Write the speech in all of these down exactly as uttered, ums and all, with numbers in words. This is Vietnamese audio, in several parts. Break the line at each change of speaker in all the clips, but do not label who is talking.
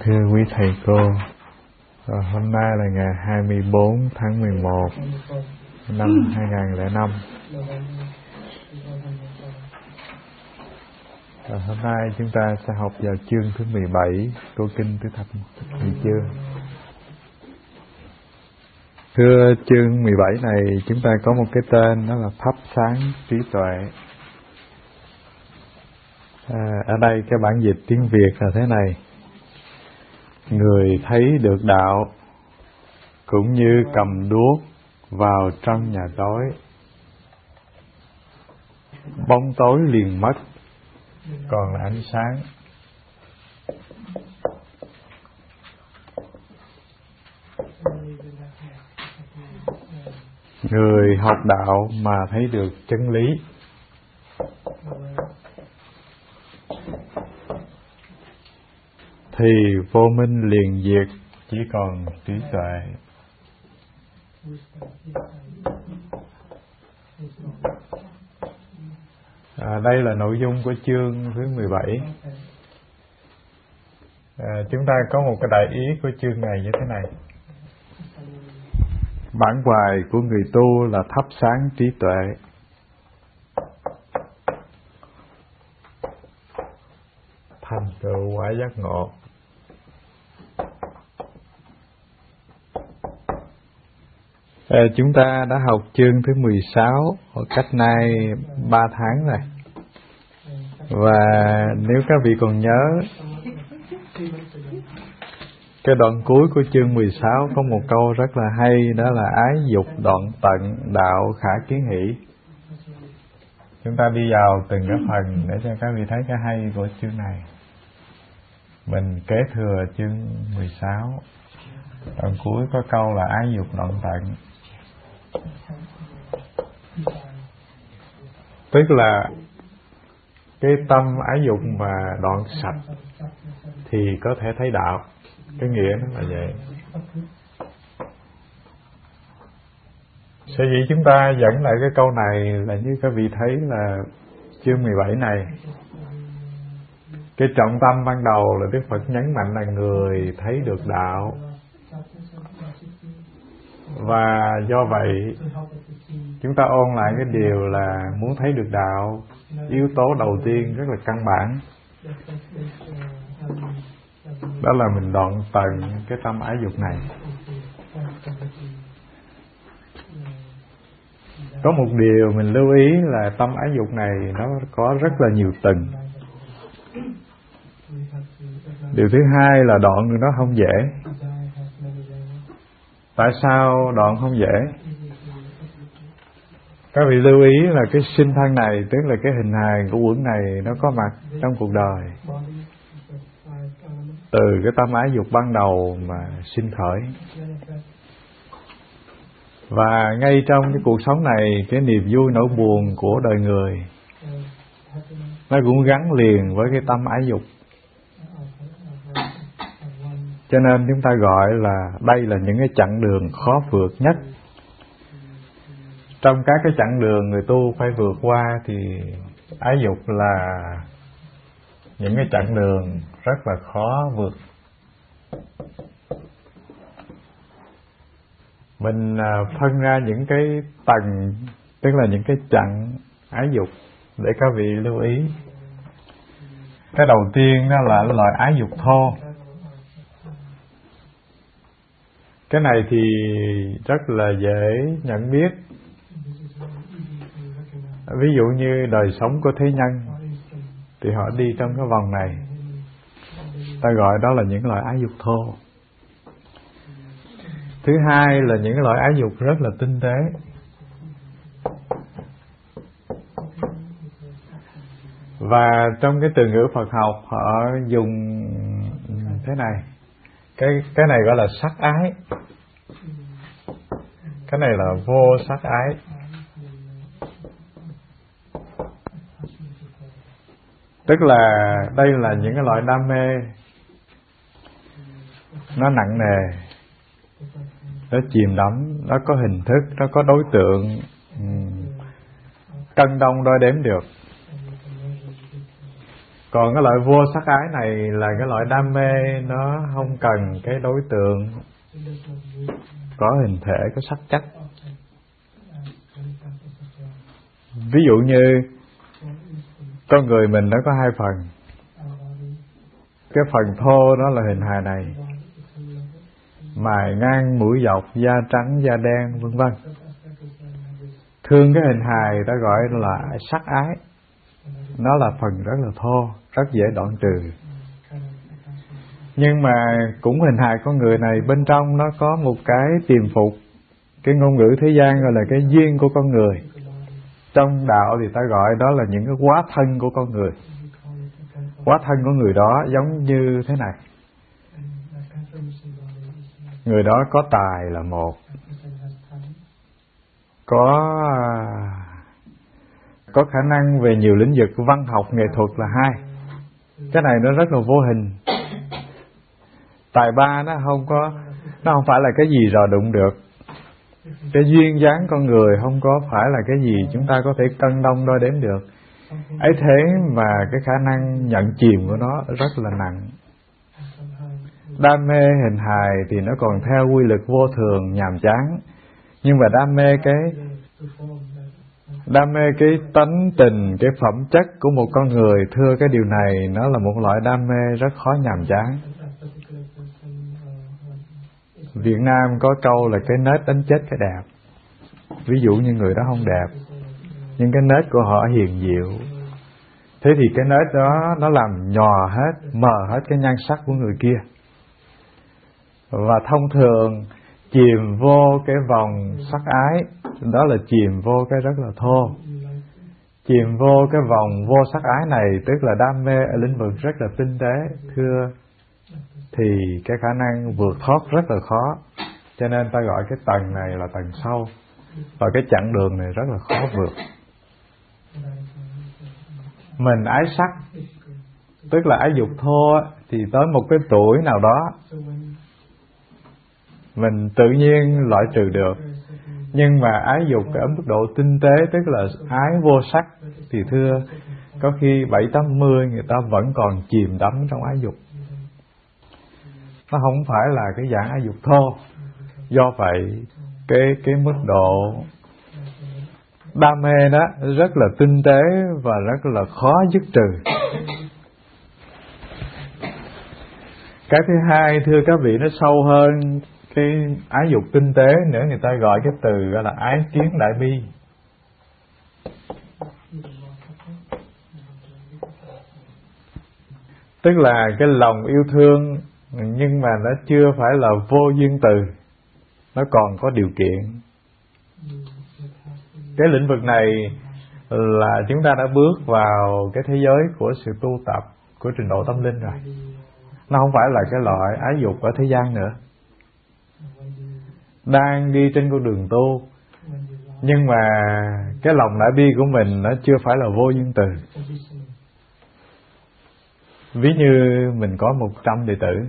Thưa quý thầy cô, hôm nay là ngày hai mươi bốn tháng mười một năm hai nghìn lẻ năm. Hôm nay chúng ta sẽ học vào chương thứ mười bảy của kinh Tứ Thập Nhị Chương. Thưa, chương mười bảy này chúng ta có một cái tên, đó là thắp sáng trí tuệ. À, ở đây cái bản dịch tiếng Việt là thế này: người thấy được đạo cũng như cầm đuốc vào trong nhà tối, bóng tối liền mất, còn là ánh sáng. Người học đạo mà thấy được chân lý thì vô minh liền diệt, chỉ còn trí tuệ. À, đây là nội dung của chương thứ mười bảy. À, chúng ta có một cái đại ý của chương này như thế này: bản hoài của người tu là thắp sáng trí tuệ. Thành tựu quả giác ngộ. À, chúng ta đã học chương thứ mười sáu cách nay ba tháng rồi. Và nếu các vị còn nhớ, cái đoạn cuối của chương mười sáu có một câu rất là hay, đó là ái dục đoạn tận, đạo khả kiến hỷ. Chúng ta đi vào từng cái phần để cho các vị thấy cái hay của chương này. Mình kế thừa chương mười sáu, đoạn cuối có câu là ái dục đoạn tận. Tức là cái tâm ái dục mà đoạn sạch thì có thể thấy đạo. Cái nghĩa nó là vậy. Sở dĩ chúng ta dẫn lại cái câu này là như các vị thấy là chương mười bảy này, cái trọng tâm ban đầu là Đức Phật nhấn mạnh là người thấy được đạo. Và do vậy chúng ta ôn lại cái điều là muốn thấy được đạo, yếu tố đầu tiên rất là căn bản, đó là mình đoạn tận cái tâm ái dục này. Có một điều mình lưu ý là tâm ái dục này nó có rất là nhiều tầng. Điều thứ hai là đoạn nó không dễ. Tại sao đoạn không dễ? Các vị lưu ý là cái sinh thân này, tức là cái hình hài của uẩn này, nó có mặt trong cuộc đời từ cái tâm ái dục ban đầu mà sinh khởi. Và ngay trong cái cuộc sống này, cái niềm vui nỗi buồn của đời người nó cũng gắn liền với cái tâm ái dục. Cho nên chúng ta gọi là đây là những cái chặng đường khó vượt nhất. Trong các cái chặng đường người tu phải vượt qua thì ái dục là những cái chặng đường rất là khó vượt. Mình phân ra những cái tầng, tức là những cái chặng ái dục để các vị lưu ý. Cái đầu tiên đó là loại ái dục thô. Cái này thì rất là dễ nhận biết. Ví dụ như đời sống của thế nhân thì họ đi trong cái vòng này, ta gọi đó là những loại ái dục thô. Thứ hai là những loại ái dục rất là tinh tế. Và trong cái từ ngữ Phật học họ dùng thế này, cái cái này gọi là sắc ái, cái này là vô sắc ái. Tức là đây là những cái loại đam mê nó nặng nề, nó chìm đắm, nó có hình thức, nó có đối tượng, cân đong đo đếm được. Còn cái loại vô sắc ái này là cái loại đam mê, nó không cần cái đối tượng có hình thể, có sắc chất. Ví dụ như con người mình nó có hai phần. Cái phần thô đó là hình hài này, mày ngang mũi dọc, da trắng da đen vân vân. Thương cái hình hài ta gọi là sắc ái. Nó là phần rất là thô, rất dễ đoạn trừ. Nhưng mà cũng hình hài con người này, bên trong nó có một cái tiềm phục. Cái ngôn ngữ thế gian gọi là cái duyên của con người. Trong đạo thì ta gọi đó là những cái hóa thân của con người. Hóa thân của người đó giống như thế này. Người đó có tài là một, có có khả năng về nhiều lĩnh vực văn học, nghệ thuật là hai. Cái này nó rất là vô hình. Tài ba nó không có, nó không phải là cái gì dò đụng được. Cái duyên dáng con người không có phải là cái gì chúng ta có thể cân đong đo đếm được. Ấy thế mà cái khả năng nhận chìm của nó rất là nặng. Đam mê hình hài thì nó còn theo quy luật vô thường, nhàm chán. Nhưng mà đam mê cái Đam mê cái tánh tình, cái phẩm chất của một con người, thưa cái điều này nó là một loại đam mê rất khó nhàm chán. Việt Nam có câu là cái nết đánh chết cái đẹp. Ví dụ như người đó không đẹp, nhưng cái nết của họ hiền diệu. Thế thì cái nết đó nó làm nhòa hết, mờ hết cái nhan sắc của người kia. Và thông thường chìm vô cái vòng sắc ái, đó là chìm vô cái rất là thô. Chìm vô cái vòng vô sắc ái này, tức là đam mê ở lĩnh vực rất là tinh tế, thưa, thì cái khả năng vượt thoát rất là khó. Cho nên ta gọi cái tầng này là tầng sâu. Và cái chặng đường này rất là khó vượt. Mình ái sắc, tức là ái dục thô, thì tới một cái tuổi nào đó mình tự nhiên loại trừ được. Nhưng mà ái dục ở mức độ tinh tế, tức là ái vô sắc, thì thưa, có khi bảy tám mươi người ta vẫn còn chìm đắm trong ái dục. Nó không phải là cái dạng ái dục thô. Do vậy cái cái mức độ đam mê đó rất là tinh tế và rất là khó dứt trừ. Cái thứ hai, thưa các vị, nó sâu hơn cái ái dục tinh tế nữa. Người ta gọi cái từ gọi là ái kiến đại bi. Tức là cái lòng yêu thương, nhưng mà nó chưa phải là vô duyên từ, nó còn có điều kiện. Cái lĩnh vực này là chúng ta đã bước vào cái thế giới của sự tu tập, của trình độ tâm linh rồi. Nó không phải là cái loại ái dục ở thế gian nữa. Đang đi trên con đường tu, nhưng mà cái lòng đại bi của mình nó chưa phải là vô duyên từ. Ví như mình có một trăm đệ tử,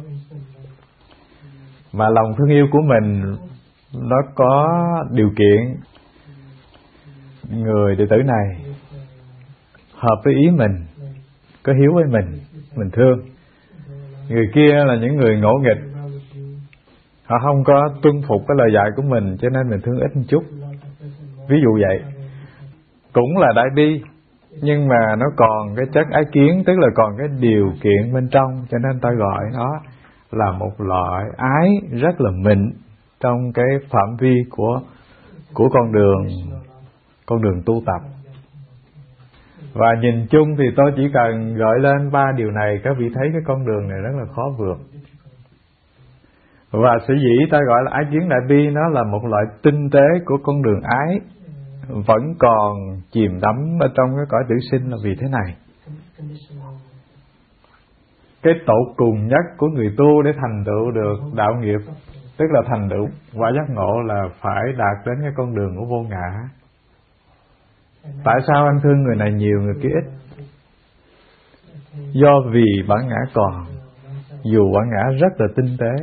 mà lòng thương yêu của mình nó có điều kiện. Người đệ tử này hợp với ý mình, có hiếu với mình, mình thương. Người kia là những người ngỗ nghịch, họ không có tuân phục cái lời dạy của mình, cho nên mình thương ít một chút. Ví dụ vậy. Cũng là đại bi, nhưng mà nó còn cái chất ái kiến, tức là còn cái điều kiện bên trong, cho nên ta gọi nó là một loại ái rất là mịn trong cái phạm vi của của con đường con đường tu tập. Và nhìn chung thì tôi chỉ cần gợi lên ba điều này, các vị thấy cái con đường này rất là khó vượt. Và sở dĩ ta gọi là ái kiến đại bi, nó là một loại tinh tế của con đường ái, vẫn còn chìm đắm ở trong cái cõi tử sinh là vì thế này. Cái tột cùng nhất của người tu để thành tựu được đạo nghiệp, tức là thành tựu quả giác ngộ, là phải đạt đến cái con đường của vô ngã. Tại sao anh thương người này nhiều, người kia ít? Do vì bản ngã còn, dù bản ngã rất là tinh tế.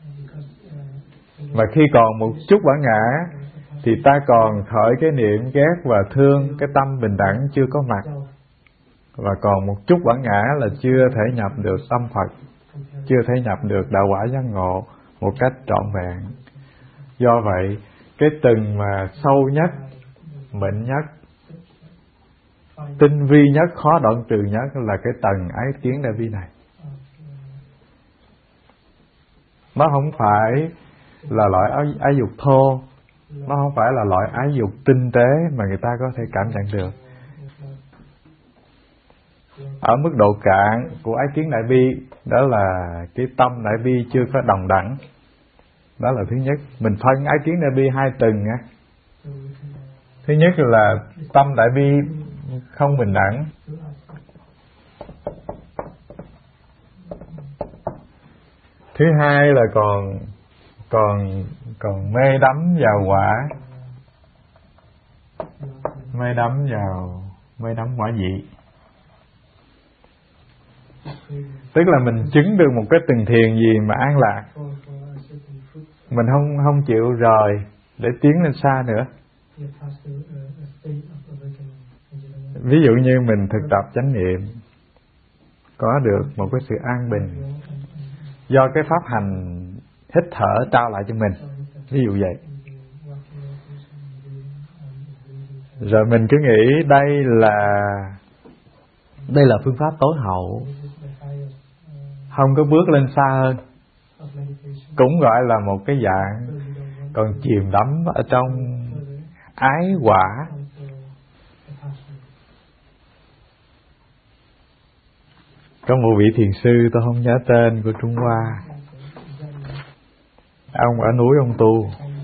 Và khi còn một chút bản ngã thì ta còn khởi cái niệm ghét và thương, cái tâm bình đẳng chưa có mặt. và còn một chút bản ngã là chưa thể nhập được tâm Phật, chưa thể nhập được đạo quả giác ngộ một cách trọn vẹn. Do vậy, cái tầng mà sâu nhất, mịn nhất, tinh vi nhất, khó đoạn trừ nhất là cái tầng ái kiến đại bi này. Nó không phải là loại ái, ái dục thô, nó không phải là loại ái dục tinh tế mà người ta có thể cảm nhận được. Ở mức độ cạn của ái kiến đại bi, đó là cái tâm đại bi chưa có đồng đẳng. Đó là thứ nhất. Mình phân ái kiến đại bi hai tầng nha. Thứ nhất là tâm đại bi không bình đẳng. Thứ hai là còn còn còn mê đắm vào quả, mê đắm vào mê đắm quả vị. Tức là mình chứng được một cái từng thiền gì mà an lạc, mình không không chịu rời để tiến lên xa nữa. Ví dụ như mình thực tập chánh niệm, có được một cái sự an bình do cái pháp hành hít thở trao lại cho mình, ví dụ vậy. Rồi mình cứ nghĩ đây là đây là phương pháp tối hậu, không có bước lên xa hơn, cũng gọi là một cái dạng còn chìm đắm ở trong ái quả. Có một vị thiền sư, tôi không nhớ tên, của Trung Hoa. Ông ở núi ông tu.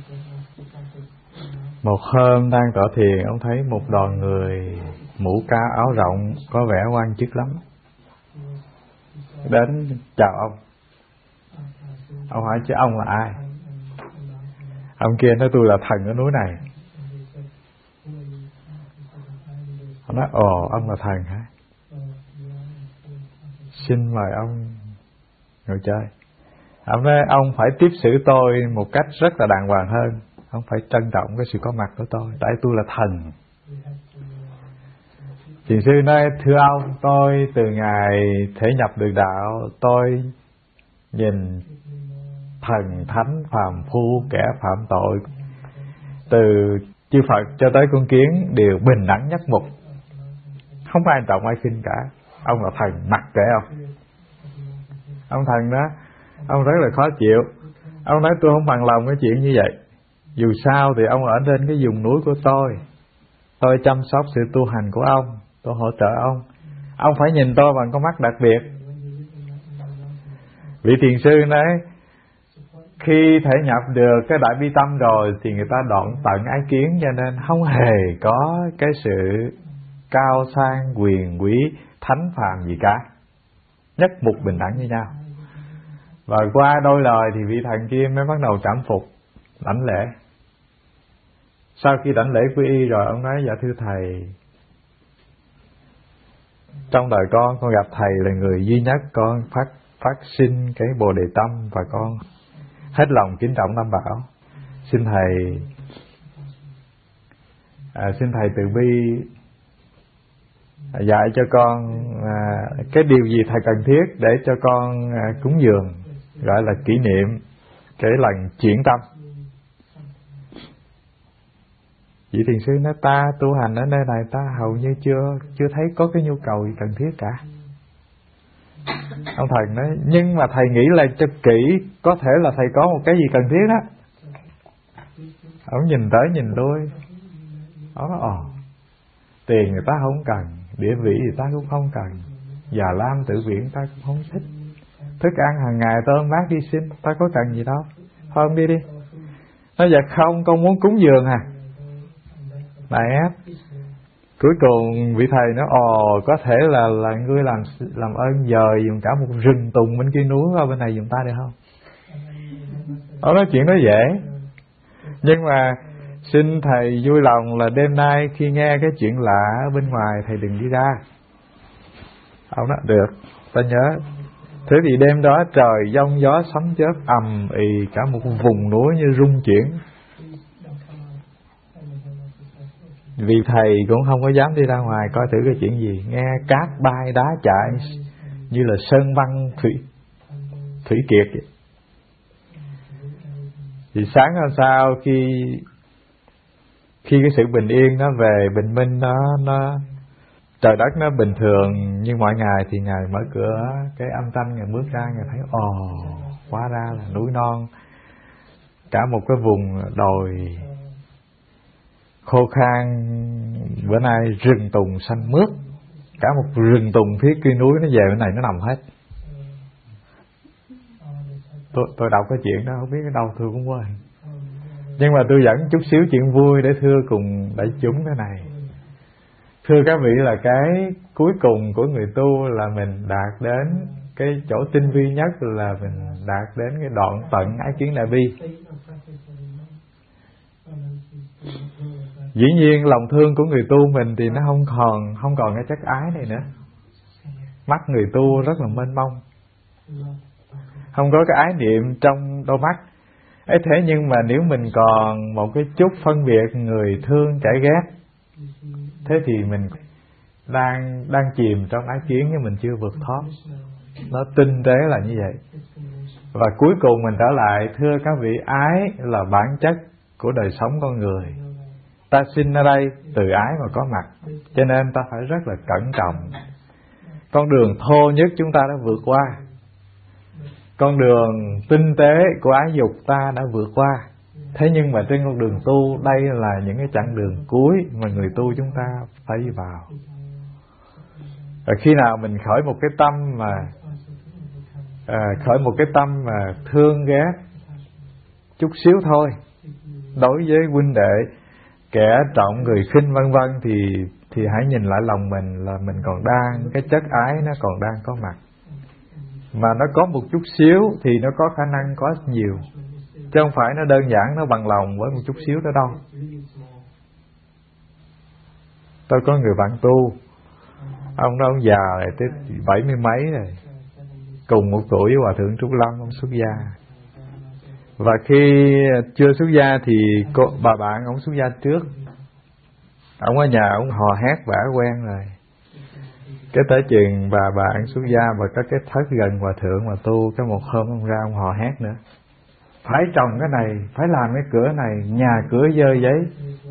Một hôm đang tọa thiền, ông thấy một đoàn người mũ cao áo rộng, có vẻ quan chức lắm, đến chào ông. Ông hỏi chứ ông là ai? Ông kia nói tôi là thần ở núi này. Ông nói ồ, ông là thần hả? Xin mời ông ngồi chơi. Ông nói ông phải tiếp xử tôi một cách rất là đàng hoàng hơn, ông phải trân trọng cái sự có mặt của tôi, tại tôi là thần. Thiền sư nói thưa ông, tôi từ ngày thể nhập được đạo, tôi nhìn thần thánh phàm phu kẻ phạm tội, từ chư Phật cho tới con kiến đều bình đẳng nhất mục, không ai trọng ai khinh cả. Ông là thần, mặc kệ ông. Ông thần đó, ông rất là khó chịu. Ông nói tôi không bằng lòng cái chuyện như vậy. Dù sao thì ông ở trên cái vùng núi của tôi, tôi chăm sóc sự tu hành của ông, tôi hỗ trợ ông. Ông phải nhìn tôi bằng con mắt đặc biệt. Vị thiền sư nói khi thể nhập được cái đại bi tâm rồi thì người ta đoạn tận ái kiến, cho nên không hề có cái sự cao sang quyền quý thánh phàm gì cả, nhất mục bình đẳng như nhau. Và qua đôi lời thì vị thần kia mới bắt đầu cảm phục, đảnh lễ. Sau khi đảnh lễ quy y rồi, ông nói dạ thưa thầy, trong đời con con gặp thầy là người duy nhất con phát phát sinh cái bồ đề tâm, và con hết lòng kính trọng Tam Bảo. Xin thầy à, xin thầy từ bi dạy cho con à, cái điều gì thầy cần thiết để cho con à, cúng dường, gọi là kỷ niệm cái lần chuyển tâm. Vị thiền sư nói ta tu hành ở nơi này ta hầu như chưa chưa thấy có cái nhu cầu gì cần thiết cả. Ông thần nói nhưng mà thầy nghĩ lại cho kỹ, có thể là thầy có một cái gì cần thiết đó. Ông nhìn tới nhìn lui, ông nói ồ, tiền người ta không cần, địa vị người ta cũng không cần, già lam tự viện ta cũng không thích, thức ăn hàng ngày tôm mát đi xin, ta có cần gì đâu, thôi ông đi đi. Nói dạ không, con muốn cúng dường à. Đại ác. Cuối cùng vị thầy nói ồ, có thể là là ngươi làm làm ơn dời dùng cả một rừng tùng bên kia núi qua bên này dùng ta được không? Ông nói chuyện đó dễ, nhưng mà xin thầy vui lòng là đêm nay khi nghe cái chuyện lạ ở bên ngoài thầy đừng đi ra. Ông nói được, ta nhớ. Thế thì đêm đó trời giông gió sấm chớp ầm ì, cả một vùng núi như rung chuyển. Vì thầy cũng không có dám đi ra ngoài coi thử cái chuyện gì, nghe cát bay đá chạy như là sơn băng thủy thủy kiệt vậy. Thì sáng hôm sau khi khi cái sự bình yên nó về, bình minh nó nó trời đất nó bình thường như mọi ngày, thì Ngài mở cửa cái âm thanh, Ngài bước ra, Ngài thấy ồ, hóa ra là núi non, cả một cái vùng đồi khô khan, bữa nay rừng tùng xanh mướt, cả một rừng tùng phía kia núi nó về bên này nó nằm hết. Tôi, tôi đọc cái chuyện đó không biết ở đâu tôi cũng quên, nhưng mà tôi dẫn chút xíu chuyện vui để thưa cùng đại chúng thế này. Thưa các vị, là cái cuối cùng của người tu là mình đạt đến cái chỗ tinh vi nhất, là mình đạt đến cái đoạn tận ái kiến đại bi. Dĩ nhiên lòng thương của người tu mình thì nó không còn không còn cái chất ái này nữa. Mắt người tu rất là mênh mông, không có cái ái niệm trong đôi mắt ấy. Thế nhưng mà nếu mình còn một cái chút phân biệt người thương chảy ghét, thế thì mình đang đang chìm trong ái kiến nhưng mình chưa vượt thoát. Nó tinh tế là như vậy. Và cuối cùng mình trở lại, thưa các vị, ái là bản chất của đời sống con người. Ta sinh ở đây từ ái mà có mặt, cho nên ta phải rất là cẩn trọng. Con đường thô nhất chúng ta đã vượt qua, con đường tinh tế của ái dục ta đã vượt qua. Thế nhưng mà trên con đường tu, đây là những cái chặng đường cuối mà người tu chúng ta phải đi vào. Và khi nào mình khởi một cái tâm mà à, khởi một cái tâm mà thương ghét chút xíu thôi đối với huynh đệ, kẻ trọng người khinh vân vân, thì thì hãy nhìn lại lòng mình, là mình còn đang, cái chất ái nó còn đang có mặt. Mà nó có một chút xíu thì nó có khả năng có nhiều, chứ không phải nó đơn giản nó bằng lòng với một chút xíu đó đâu. Tôi có người bạn tu, ông đó ông già rồi, tới bảy mươi mấy rồi, cùng một tuổi với Hòa thượng Trúc Lâm, ông xuất gia. Và khi chưa xuất gia thì cô, bà bạn ông xuất gia trước. Ông ở nhà ông hò hét bả quen rồi. Cái tới chuyện bà bạn xuất gia và có cái thất gần Hòa thượng mà tu, cái một hôm ông ra ông hò hét nữa. Phải trồng cái này, phải làm cái cửa này, nhà cửa dơ giấy.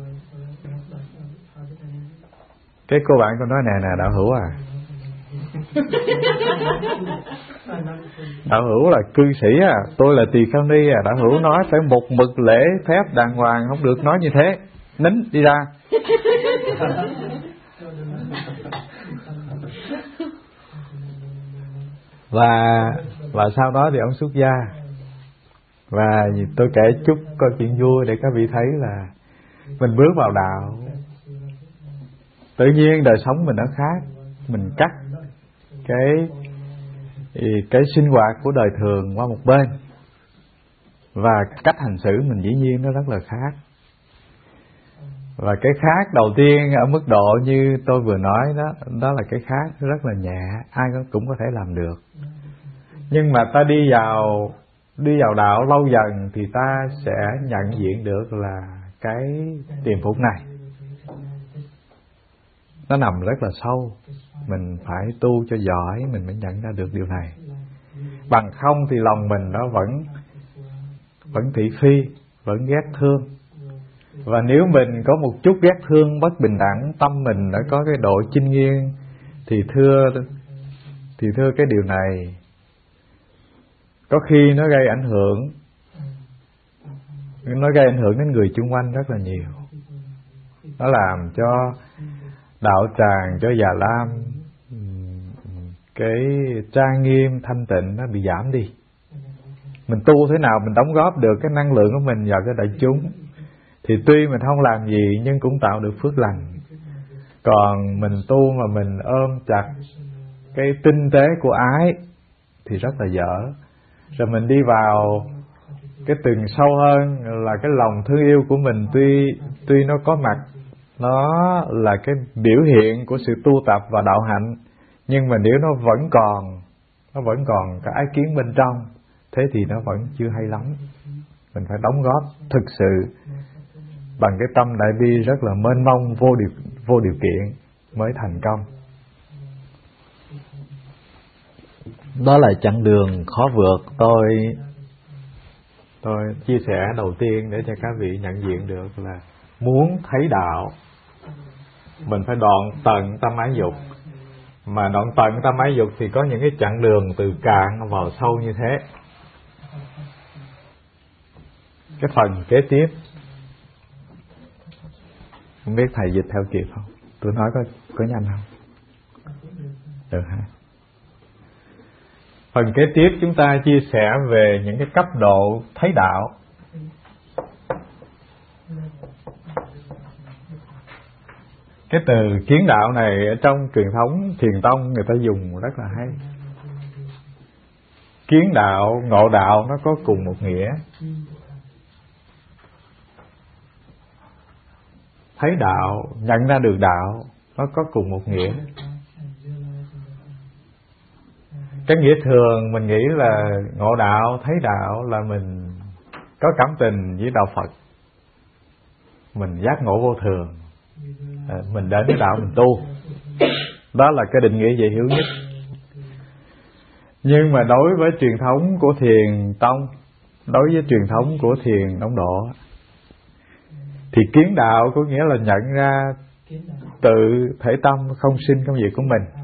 Cái cô bạn con nói nè nè đạo hữu à, đạo hữu là cư sĩ à, tôi là tỳ kheo ni à, đạo hữu nói phải một mực lễ phép đàng hoàng, không được nói như thế, nín đi ra. Và và sau đó thì ông xuất gia. Và tôi kể chút câu chuyện vui để các vị thấy là mình bước vào đạo, tự nhiên đời sống mình nó khác. Mình cắt cái cái sinh hoạt của đời thường qua một bên, và cách hành xử mình dĩ nhiên nó rất là khác. Và cái khác đầu tiên ở mức độ như tôi vừa nói đó, đó là cái khác rất là nhẹ, ai cũng có thể làm được. Nhưng mà ta đi vào đi vào đạo lâu dần thì ta sẽ nhận diện được là cái tiềm phục này nó nằm rất là sâu. Mình phải tu cho giỏi mình mới nhận ra được điều này. Bằng không thì lòng mình nó vẫn vẫn thị phi, vẫn ghét thương. Và nếu mình có một chút ghét thương bất bình đẳng, tâm mình đã có cái độ chinh nghiêng, thì thưa thì thưa cái điều này có khi nó gây ảnh hưởng, nó gây ảnh hưởng đến người chung quanh rất là nhiều. Nó làm cho đạo tràng, cho Già Lam cái trang nghiêm thanh tịnh nó bị giảm đi. Mình tu thế nào mình đóng góp được cái năng lượng của mình vào cái đại chúng, thì tuy mình không làm gì nhưng cũng tạo được phước lành. Còn mình tu mà mình ôm chặt cái tinh tế của ái thì rất là dở. Rồi mình đi vào cái tầng sâu hơn là cái lòng thương yêu của mình tuy tuy nó có mặt, nó là cái biểu hiện của sự tu tập và đạo hạnh, nhưng mà nếu nó vẫn còn nó vẫn còn cái ái kiến bên trong, thế thì nó vẫn chưa hay lắm. Mình phải đóng góp thực sự bằng cái tâm đại bi rất là mênh mông, vô điều, vô điều kiện mới thành công. Đó là chặng đường khó vượt. Tôi tôi chia sẻ đầu tiên để cho các vị nhận diện được là muốn thấy đạo, mình phải đoạn tận tâm ái dục. Mà đoạn tận tâm ái dục thì có những cái chặng đường từ cạn vào sâu như thế. Cái phần kế tiếp, không biết thầy dịch theo kịp không? Tôi nói có có nhanh không? Được hả? Phần kế tiếp chúng ta chia sẻ về những cái cấp độ thấy đạo. Cái từ kiến đạo này ở trong truyền thống Thiền tông người ta dùng rất là hay. Kiến đạo, ngộ đạo nó có cùng một nghĩa. Thấy đạo, nhận ra được đạo nó có cùng một nghĩa. Cái nghĩa thường mình nghĩ là ngộ đạo, thấy đạo là mình có cảm tình với đạo Phật, mình giác ngộ vô thường, mình đến với đạo mình tu. Đó là cái định nghĩa dễ hiểu nhất. Nhưng mà đối với truyền thống của Thiền tông, đối với truyền thống của Thiền Ấn Độ, thì kiến đạo có nghĩa là nhận ra tự thể tâm không sinh công việc của mình,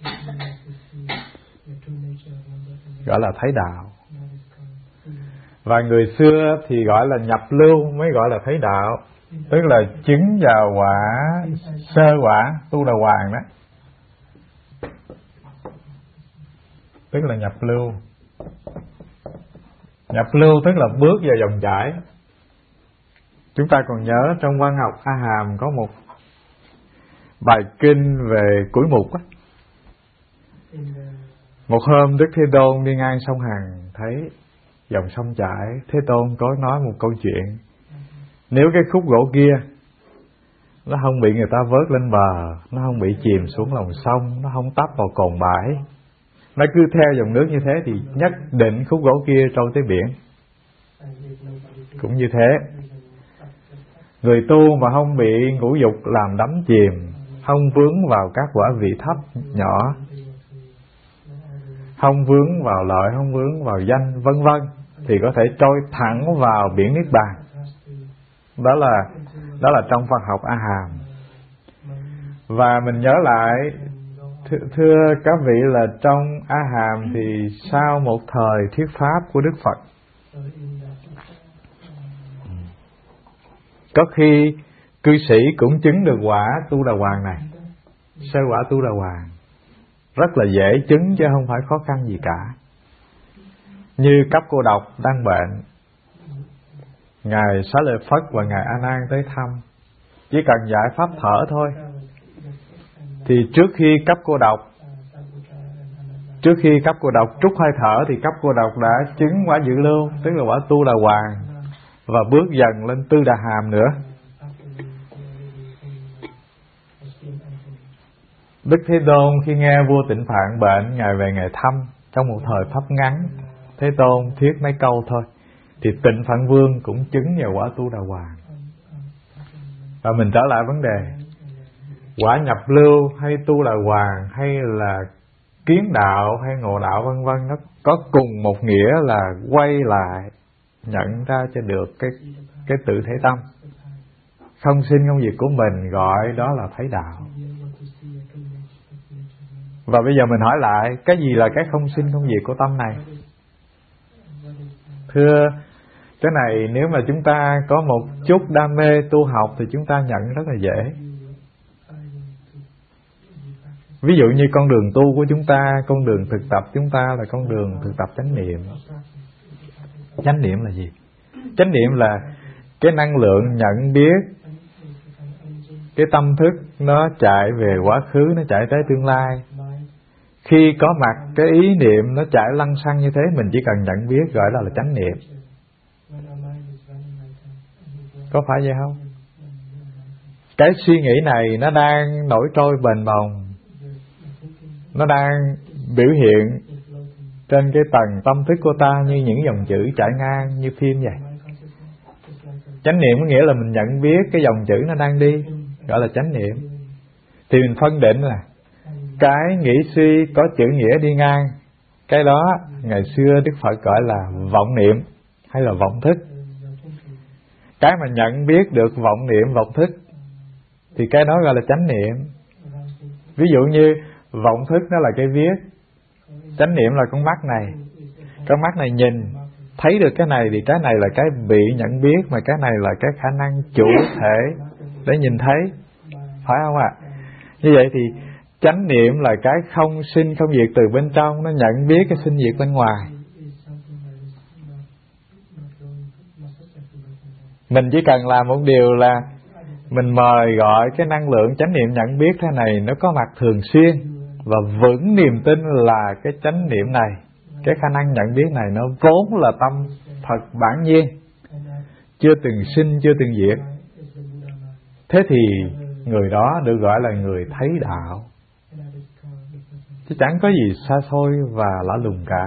gọi là thấy đạo. Và người xưa thì gọi là nhập lưu mới gọi là thấy đạo, tức là chứng vào quả sơ quả tu đà hoàng đó, tức là nhập lưu. Nhập lưu tức là bước vào dòng chảy. Chúng ta còn nhớ trong văn học A Hàm có một bài kinh về củi mục á. Một hôm Đức Thế Tôn đi ngang sông Hằng, thấy dòng sông chảy, Thế Tôn có nói một câu chuyện. Nếu cái khúc gỗ kia nó không bị người ta vớt lên bờ, nó không bị chìm xuống lòng sông, nó không tấp vào cồn bãi, nó cứ theo dòng nước như thế thì nhất định khúc gỗ kia trôi tới biển. Cũng như thế, người tu mà không bị ngũ dục làm đắm chìm, không vướng vào các quả vị thấp nhỏ, không vướng vào lợi, không vướng vào danh, vân vân, thì có thể trôi thẳng vào biển Niết Bàn. Đó là đó là trong văn học A Hàm. Và mình nhớ lại, thưa, thưa các vị, là trong A Hàm thì sau một thời thuyết pháp của Đức Phật, có khi cư sĩ cũng chứng được quả tu đà hoàng này, sơ quả tu đà hoàng, rất là dễ chứng chứ không phải khó khăn gì cả. Như Cấp Cô Độc đang bệnh, Ngài Xá Lợi Phất và Ngài A Nan tới thăm, chỉ cần giải pháp thở thôi. Thì trước khi Cấp Cô Độc Trước khi Cấp Cô Độc trút hơi thở thì Cấp Cô Độc đã chứng quả dự lưu, tức là quả tu đà hoàng, và bước dần lên tư đà hàm nữa. Đức Thế Tôn khi nghe vua Tịnh Phạn bệnh, Ngài về Ngài thăm trong một thời pháp ngắn. Thế Tôn thuyết mấy câu thôi thì Tịnh Phạn Vương cũng chứng vào quả tu đà hoàng. Và mình trở lại vấn đề quả nhập lưu hay tu đà hoàng hay là kiến đạo hay ngộ đạo vân vân, nó có cùng một nghĩa là quay lại nhận ra cho được cái cái tự thể tâm không sinh công việc của mình, gọi đó là thấy đạo. Và bây giờ mình hỏi lại, cái gì là cái không sinh công việc của tâm này? Thưa, cái này nếu mà chúng ta có một chút đam mê tu học thì chúng ta nhận rất là dễ. Ví dụ như con đường tu của chúng ta, con đường thực tập chúng ta là con đường thực tập chánh niệm. Chánh niệm là gì? Chánh niệm là cái năng lượng nhận biết, cái tâm thức nó chạy về quá khứ, nó chạy tới tương lai. Khi có mặt cái ý niệm nó chạy lăng xăng như thế, mình chỉ cần nhận biết, gọi là, là chánh niệm. Có phải vậy không? Cái suy nghĩ này nó đang nổi trôi bềnh bồng, nó đang biểu hiện trên cái tầng tâm thức của ta như những dòng chữ chạy ngang như phim vậy. Chánh niệm có nghĩa là mình nhận biết cái dòng chữ nó đang đi, gọi là chánh niệm. Thì mình phân định là cái nghĩ suy có chữ nghĩa đi ngang, cái đó ngày xưa Đức Phật gọi là vọng niệm hay là vọng thức. Cái mà nhận biết được vọng niệm, vọng thức thì cái đó gọi là chánh niệm. Ví dụ như vọng thức nó là cái viết, chánh niệm là con mắt này. Con mắt này nhìn thấy được cái này thì cái này là cái bị nhận biết, mà cái này là cái khả năng chủ thể để nhìn thấy, phải không ạ? À? Như vậy thì chánh niệm là cái không sinh không diệt từ bên trong, nó nhận biết cái sinh diệt bên ngoài. Mình chỉ cần làm một điều là mình mời gọi cái năng lượng chánh niệm nhận biết thế này nó có mặt thường xuyên, và vững niềm tin là cái chánh niệm này, cái khả năng nhận biết này nó vốn là tâm thật bản nhiên, chưa từng sinh, chưa từng diệt. Thế thì người đó được gọi là người thấy đạo, chứ chẳng có gì xa xôi và lạ lùng cả.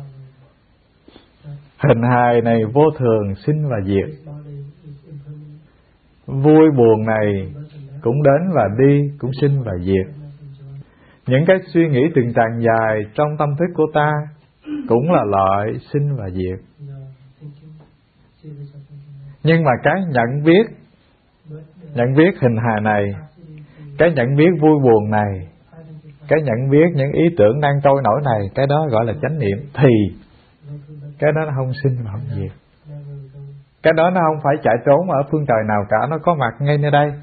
Hình hài này vô thường, sinh và diệt. Vui buồn này cũng đến và đi, cũng sinh và diệt. Những cái suy nghĩ từng tràn dài trong tâm thức của ta cũng là loại sinh và diệt. Nhưng mà cái nhận biết, nhận biết hình hài này, cái nhận biết vui buồn này, cái nhận biết những ý tưởng đang trôi nổi này, cái đó gọi là chánh niệm. Thì cái đó nó không sinh và không diệt. Cái đó nó không phải chạy trốn ở phương trời nào cả, nó có mặt ngay nơi đây.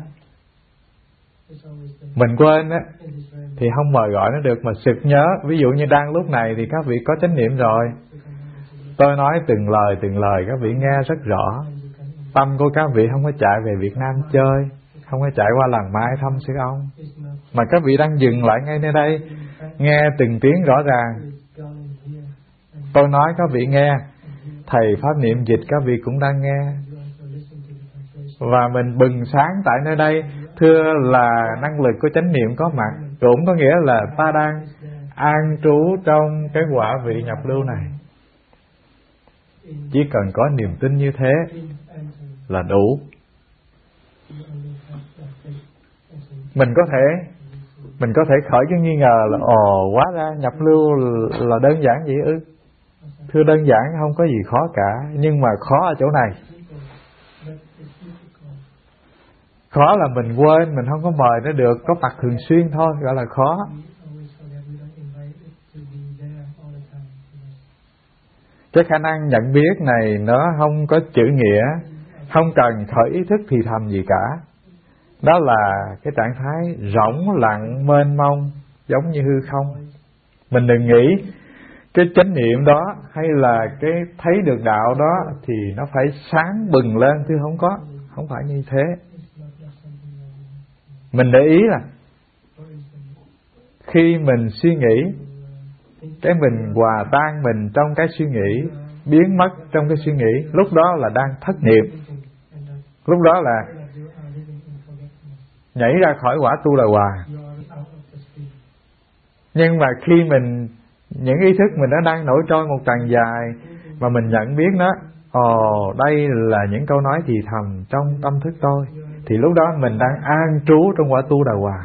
Mình quên á thì không mời gọi nó được, mà sực nhớ. Ví dụ như đang lúc này thì các vị có chánh niệm rồi, tôi nói từng lời từng lời các vị nghe rất rõ. Tâm của các vị không có chạy về Việt Nam chơi, không có chạy qua làng Mai thăm sư ông, mà các vị đang dừng lại ngay nơi đây, nghe từng tiếng rõ ràng. Tôi nói các vị nghe, thầy pháp niệm dịch các vị cũng đang nghe, và mình bừng sáng tại nơi đây. Thưa là năng lực của chánh niệm có mặt, cũng có nghĩa là ta đang an trú trong cái quả vị nhập lưu này. Chỉ cần có niềm tin như thế là đủ. Mình có thể mình có thể khởi cái nghi ngờ là ồ, hóa ra nhập lưu là đơn giản vậy ư? Thưa đơn giản, không có gì khó cả, nhưng mà khó ở chỗ này. Khó là mình quên, mình không có mời nó được, có mặt thường xuyên thôi, gọi là khó. Cái khả năng nhận biết này nó không có chữ nghĩa, không cần khởi ý thức thì thầm gì cả. Đó là cái trạng thái rỗng lặng mênh mông, giống như hư không. Mình đừng nghĩ cái chánh niệm đó hay là cái thấy được đạo đó thì nó phải sáng bừng lên, chứ không có, không phải như thế. Mình để ý là khi mình suy nghĩ, cái mình hòa tan mình trong cái suy nghĩ, biến mất trong cái suy nghĩ, lúc đó là đang thất niệm, lúc đó là nhảy ra khỏi quả tu đà hòa. Nhưng mà khi mình, những ý thức mình nó đang nổi trôi một tràng dài, mà mình nhận biết nó, ồ, đây là những câu nói thì thầm trong tâm thức tôi, thì lúc đó mình đang an trú trong quả tu đà hòa.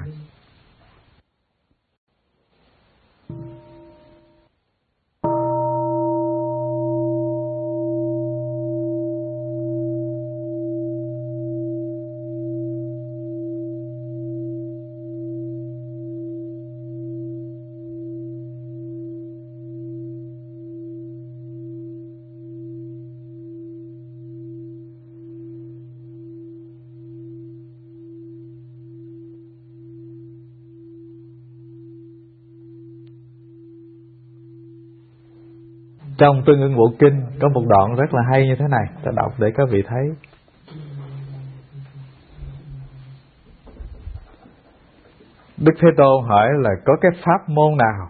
Trong Tương Ưng Bộ Kinh có một đoạn rất là hay như thế này, ta đọc để các vị thấy. Đức Thế Tôn hỏi là có cái pháp môn nào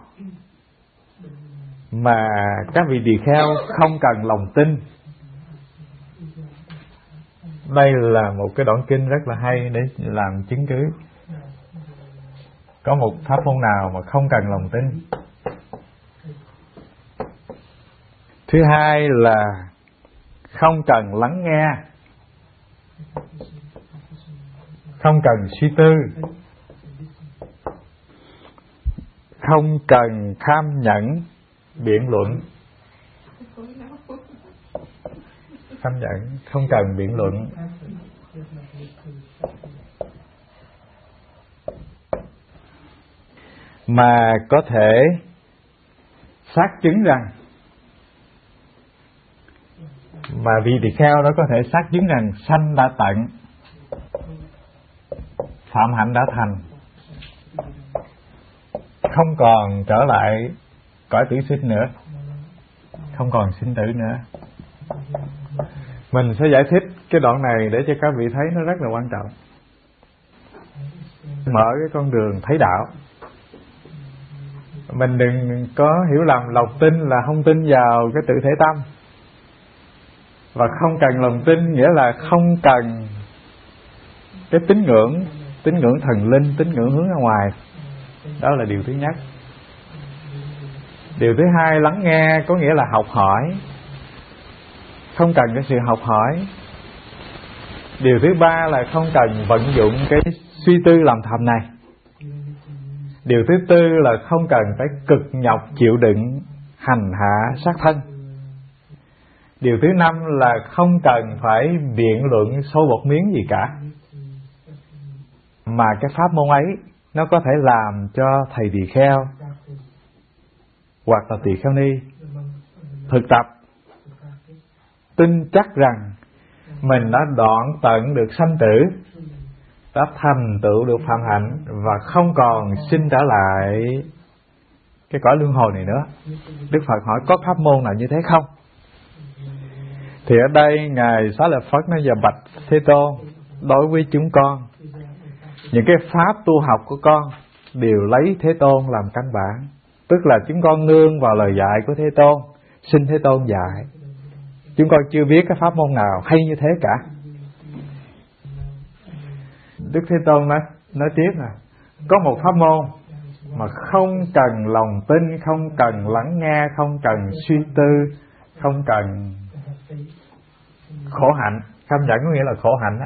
mà các vị tỳ kheo không cần lòng tin? Đây là một cái đoạn kinh rất là hay để làm chứng cứ. Có một pháp môn nào mà không cần lòng tin? Thứ hai là không cần lắng nghe. không cần suy tư, không cần tham nhẫn biện luận. Tham nhẫn không cần biện luận, mà có thể xác chứng rằng, mà vị tỳ kheo đó có thể xác chứng rằng sanh đã tận, phạm hạnh đã thành, không còn trở lại cõi tử sinh nữa, không còn sinh tử nữa. Mình sẽ giải thích cái đoạn này để cho các vị thấy nó rất là quan trọng. Mở cái con đường thấy đạo. Mình đừng có hiểu lầm lòng tin là không tin vào cái tự thể tâm, và không cần lòng tin nghĩa là không cần cái tín ngưỡng, tín ngưỡng thần linh, tín ngưỡng hướng ra ngoài. Đó là điều thứ nhất. Điều thứ hai, lắng nghe có nghĩa là học hỏi, không cần cái sự học hỏi. Điều thứ ba là không cần vận dụng cái suy tư làm thầm này. Điều thứ tư là không cần phải cực nhọc chịu đựng hành hạ sát thân. Điều thứ năm là không cần phải biện luận sâu bọt miếng gì cả, mà cái pháp môn ấy nó có thể làm cho thầy tỳ kheo hoặc là tỳ kheo ni thực tập tin chắc rằng mình đã đoạn tận được sanh tử, đã thành tựu được phạm hạnh và không còn sinh trở lại cái cõi luân hồi này nữa. Đức Phật hỏi có pháp môn nào như thế không? Thì ở đây Ngài Xá Lợi Phất nói: giờ bạch Thế Tôn, đối với chúng con, những cái pháp tu học của con đều lấy Thế Tôn làm căn bản, tức là chúng con nương vào lời dạy của Thế Tôn, xin Thế Tôn dạy. Chúng con chưa biết cái pháp môn nào hay như thế cả. Đức Thế Tôn nói, nói tiếp là có một pháp môn mà không cần lòng tin, không cần lắng nghe, không cần suy tư, không cần khổ hạnh. Tham nhẫn có nghĩa là khổ hạnh đó.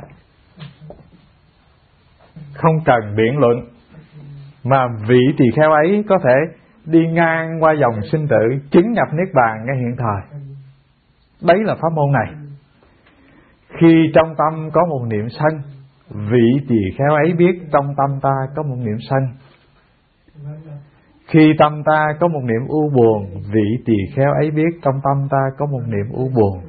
Không cần biện luận, mà vị tỳ kheo ấy có thể đi ngang qua dòng sinh tử, chứng nhập niết bàn ngay hiện thời. Đấy là pháp môn này. Khi trong tâm có một niệm sân, vị tỳ kheo ấy biết trong tâm ta có một niệm sân. Khi tâm ta có một niệm u buồn, vị tỳ kheo ấy biết trong tâm ta có một niệm u buồn.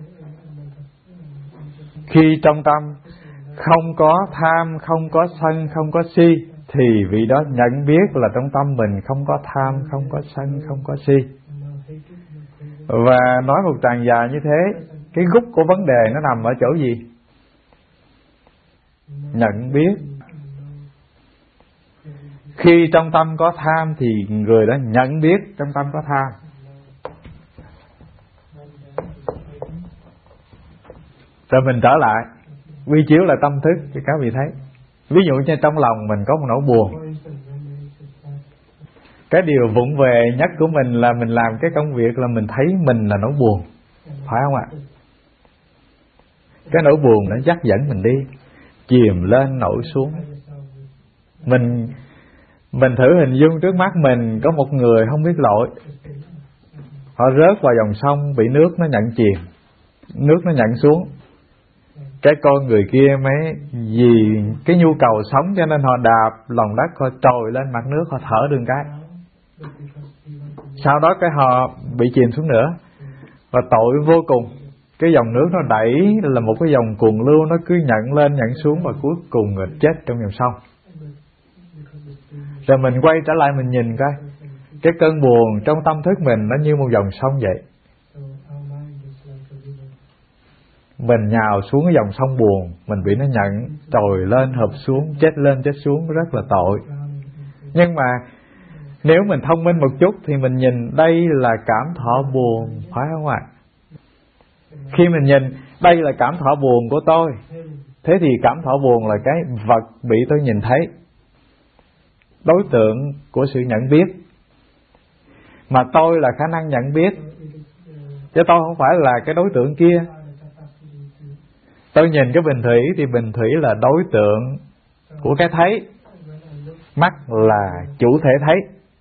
Khi trong tâm không có tham, không có sân, không có si, thì vị đó nhận biết là trong tâm mình không có tham, không có sân, không có si. Và nói một tràng dài như thế, cái gốc của vấn đề nó nằm ở chỗ gì? Nhận biết. Khi trong tâm có tham thì người đó nhận biết trong tâm có tham. Rồi mình trở lại quy chiếu là tâm thức cho các vị thấy. Ví dụ như trong lòng mình có một nỗi buồn, cái điều vụng về nhất của mình là mình làm cái công việc là mình thấy mình là nỗi buồn, phải không ạ? Cái nỗi buồn nó dắt dẫn mình đi, chìm lên nổi xuống. Mình mình thử hình dung trước mắt mình có một người không biết lội, họ rớt vào dòng sông, bị nước nó nhận chìm, nước nó nhận xuống. Cái con người kia mới vì cái nhu cầu sống cho nên họ đạp lòng đất, họ trồi lên mặt nước, họ thở đường cái. Sau đó cái họ bị chìm xuống nữa, và tội vô cùng. Cái dòng nước nó đẩy là một cái dòng cuồng lưu, nó cứ nhận lên nhận xuống và cuối cùng người chết trong dòng sông. Rồi mình quay trở lại mình nhìn coi, cái cơn buồn trong tâm thức mình nó như một dòng sông vậy. Mình nhào xuống cái dòng sông buồn, mình bị nó nhận, trồi lên hợp xuống, chết lên chết xuống, rất là tội. Nhưng mà nếu mình thông minh một chút thì mình nhìn đây là cảm thọ buồn, phải không ạ? Khi mình nhìn đây là cảm thọ buồn của tôi, thế thì cảm thọ buồn là cái vật bị tôi nhìn thấy, đối tượng của sự nhận biết. Mà tôi là khả năng nhận biết, chứ tôi không phải là cái đối tượng kia. Tôi nhìn cái bình thủy thì bình thủy là đối tượng của cái thấy. Mắt là chủ thể thấy.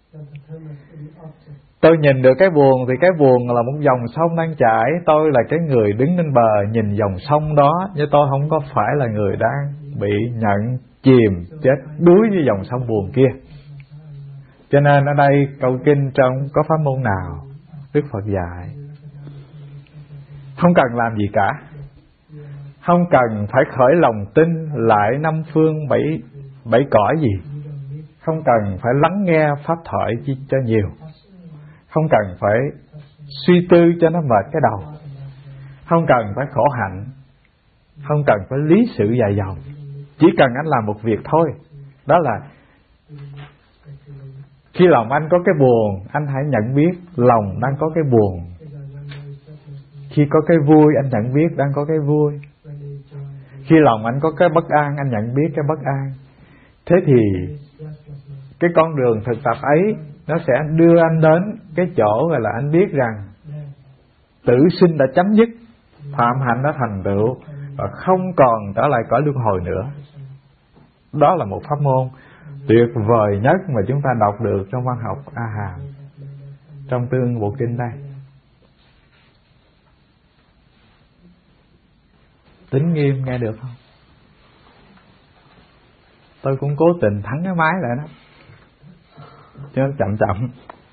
Tôi nhìn được cái buồn thì cái buồn là một dòng sông đang chảy. Tôi là cái người đứng lên bờ nhìn dòng sông đó, nhưng tôi không có phải là người đang bị nhận chìm chết đuối với dòng sông buồn kia. Cho nên ở đây câu kinh trong có pháp môn nào Đức Phật dạy không cần làm gì cả, không cần phải khởi lòng tin lại năm phương bảy bảy cõi gì, không cần phải lắng nghe pháp thoại chi cho nhiều, không cần phải suy tư cho nó mệt cái đầu, không cần phải khổ hạnh, không cần phải lý sự dài dòng. Chỉ cần anh làm một việc thôi, đó là khi lòng anh có cái buồn, anh hãy nhận biết lòng đang có cái buồn. Khi có cái vui, anh nhận biết đang có cái vui. Khi lòng anh có cái bất an, anh nhận biết cái bất an. Thế thì cái con đường thực tập ấy nó sẽ đưa anh đến cái chỗ gọi là anh biết rằng tử sinh đã chấm dứt, phạm hạnh đã thành tựu và không còn trở lại cõi luân hồi nữa. Đó là một pháp môn tuyệt vời nhất mà chúng ta đọc được trong văn học A Hàm, trong Tương Bộ Kinh đây. Tính nghiêm nghe được không? Tôi cũng cố tình thắng cái máy lại đó, chứ chậm chậm.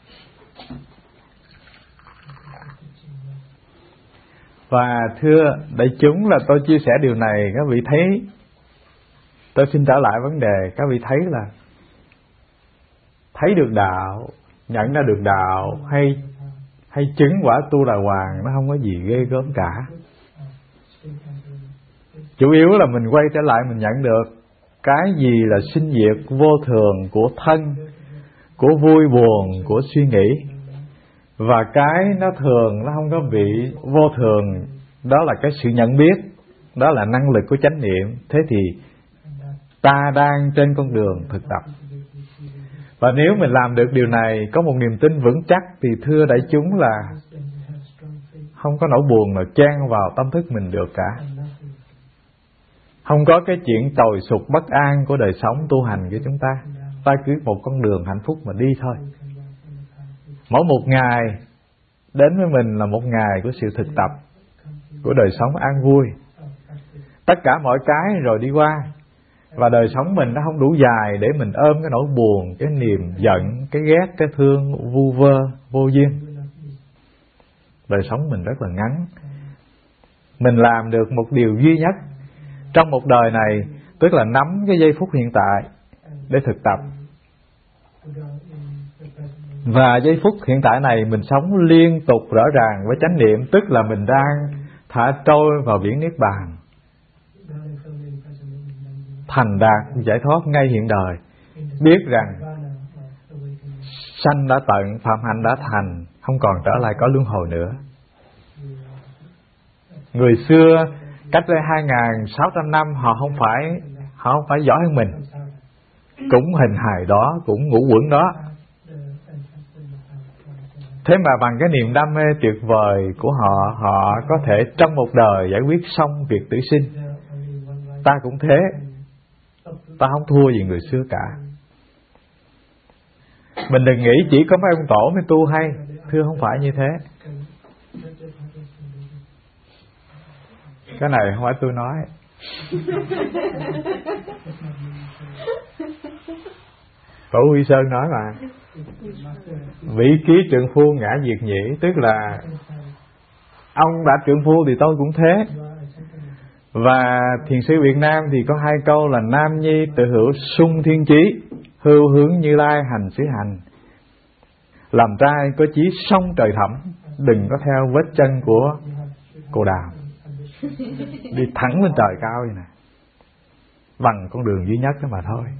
Và thưa đại chúng, là tôi chia sẻ điều này, các vị thấy, tôi xin trở lại vấn đề, các vị thấy là thấy được đạo, nhận ra được đạo, hay hay chứng quả Tu Đà Hoàng, nó không có gì ghê gớm cả. Chủ yếu là mình quay trở lại mình nhận được cái gì là sinh diệt vô thường của thân, của vui buồn, của suy nghĩ. Và cái nó thường, nó không có bị vô thường, đó là cái sự nhận biết, đó là năng lực của chánh niệm. Thế thì ta đang trên con đường thực tập. Và nếu mình làm được điều này, có một niềm tin vững chắc, thì thưa đại chúng là không có nỗi buồn nào chen vào tâm thức mình được cả. Không có cái chuyện tồi sụp bất an của đời sống tu hành của chúng ta. Ta cứ một con đường hạnh phúc mà đi thôi. Mỗi một ngày đến với mình là một ngày của sự thực tập, của đời sống an vui. Tất cả mọi cái rồi đi qua. Và đời sống mình nó không đủ dài để mình ôm cái nỗi buồn, cái niềm giận, cái ghét, cái thương vu vơ, vô duyên. Đời sống mình rất là ngắn. Mình làm được một điều duy nhất trong một đời này, tức là nắm cái giây phút hiện tại để thực tập. Và giây phút hiện tại này mình sống liên tục rõ ràng với chánh niệm, tức là mình đang thả trôi vào biển Niết Bàn, thành đạt giải thoát ngay hiện đời. Biết rằng sanh đã tận, phạm hạnh đã thành, không còn trở lại cõi luân hồi nữa. Người xưa cách đây hai nghìn sáu trăm năm, họ không phải họ không phải giỏi hơn mình, cũng hình hài đó, cũng ngũ quẩn đó. Thế mà bằng cái niềm đam mê tuyệt vời của họ, họ có thể trong một đời giải quyết xong việc tử sinh. Ta cũng thế, ta không thua gì người xưa cả. Mình đừng nghĩ chỉ có mấy ông tổ mới tu hay, thưa không phải như thế. Cái này không phải tôi nói. Tổ Huy Sơn nói mà. Vị ký trượng phu ngã diệt nhĩ, tức là ông đã trượng phu thì tôi cũng thế. Và thiền sư Việt Nam thì có hai câu là: nam nhi tự hữu sung thiên chí, hưu hướng Như Lai hành xứ hành. Làm trai có chí song trời thẳm, đừng có theo vết chân của cô đào. Đi thẳng lên trời cao vậy nè, bằng con đường duy nhất đó mà thôi.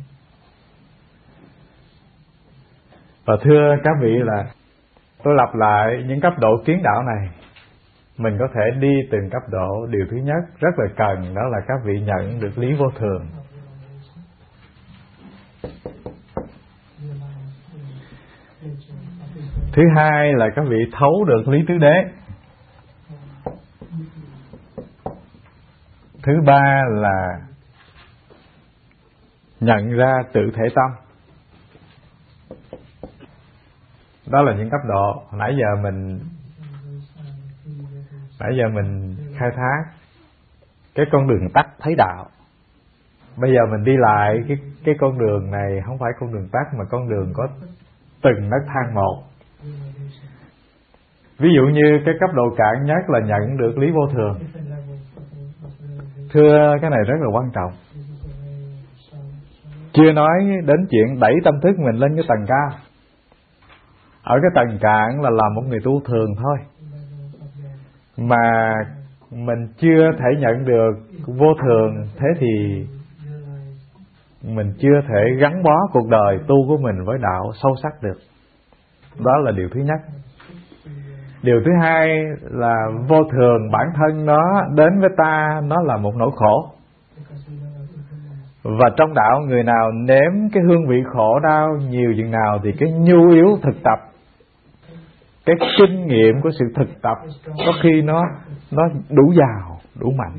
Và thưa các vị là tôi lặp lại những cấp độ kiến đạo này. Mình có thể đi từng cấp độ. Điều thứ nhất rất là cần, đó là các vị nhận được lý vô thường. Thứ hai là các vị thấu được lý tứ đế. Thứ ba là nhận ra tự thể tâm. Đó là những cấp độ nãy giờ mình nãy giờ mình khai thác cái con đường tắt thấy đạo. Bây giờ mình đi lại cái cái con đường này không phải con đường tắt mà con đường có từng nấc thang một. Ví dụ như cái cấp độ cạn nhất là nhận được lý vô thường. Thưa, cái này rất là quan trọng. Chưa nói đến chuyện đẩy tâm thức mình lên cái tầng cao. Ở cái tầng cạn là làm một người tu thường thôi, mà mình chưa thể nhận được vô thường, thế thì mình chưa thể gắn bó cuộc đời tu của mình với đạo sâu sắc được. Đó là điều thứ nhất. Điều thứ hai là vô thường bản thân nó đến với ta, nó là một nỗi khổ. Và trong đạo, người nào nếm cái hương vị khổ đau nhiều chừng nào thì cái nhu yếu thực tập, cái kinh nghiệm của sự thực tập có khi nó nó đủ giàu, đủ mạnh.